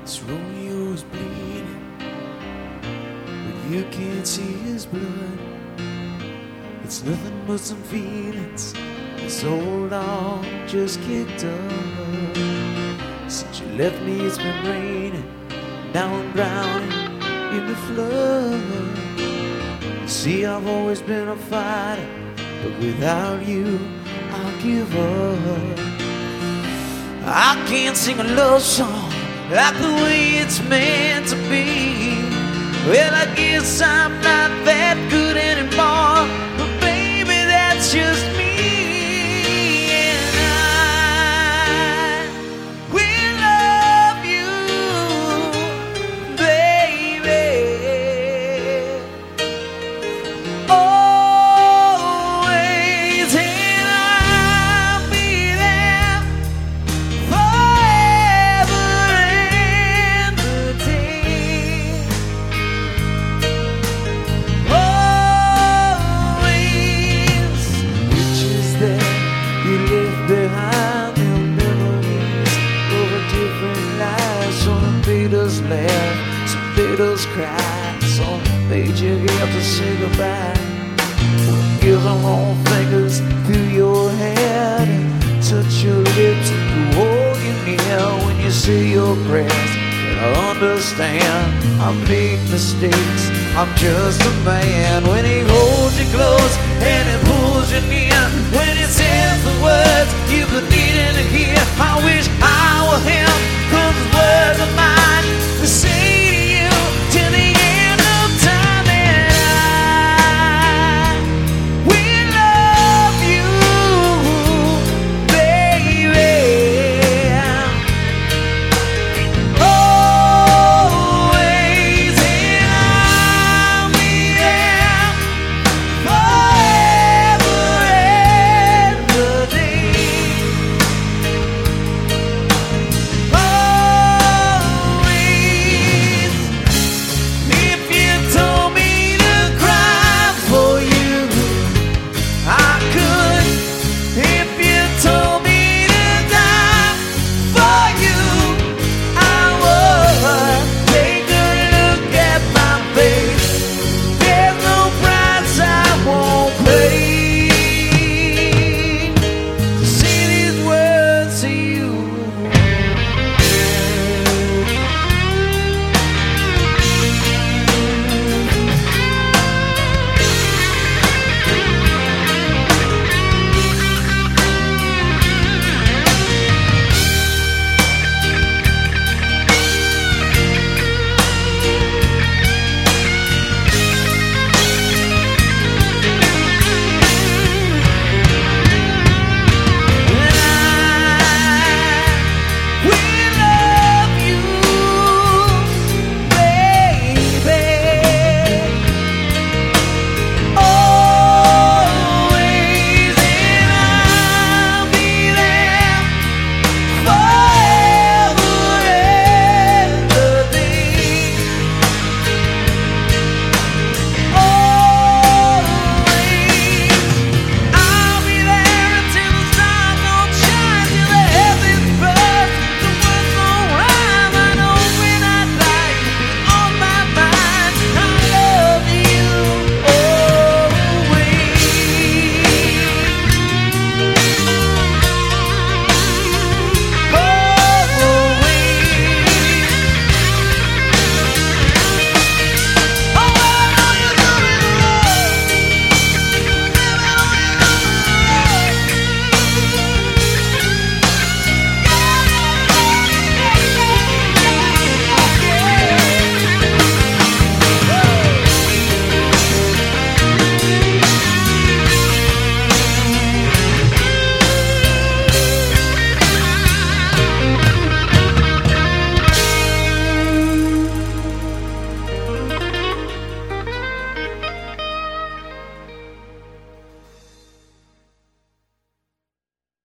Romeo's bleeding, but you can't see his blood. It's nothing but some feelings this old dog just kicked up. Since you left me, it's been raining, now I'm drowning in the flood. You see, I've always been a fighter, but without you, I'll give up. I can't sing a love song like the way it's meant to be. Well, I guess I'm not that good anymore, but baby, that's just me. And I will love you, baby, always, and I'll be there forever and a day. Always, pictures that you left behind, the memories of a different life. Some made us laugh, some made us cry, some made you have to say goodbye. Give them all fingers through your hair and touch your lips to hold you near when you say your prayers. And I understand I make mistakes, I'm just a man. When he holds you close and he pulls you near, when he says the word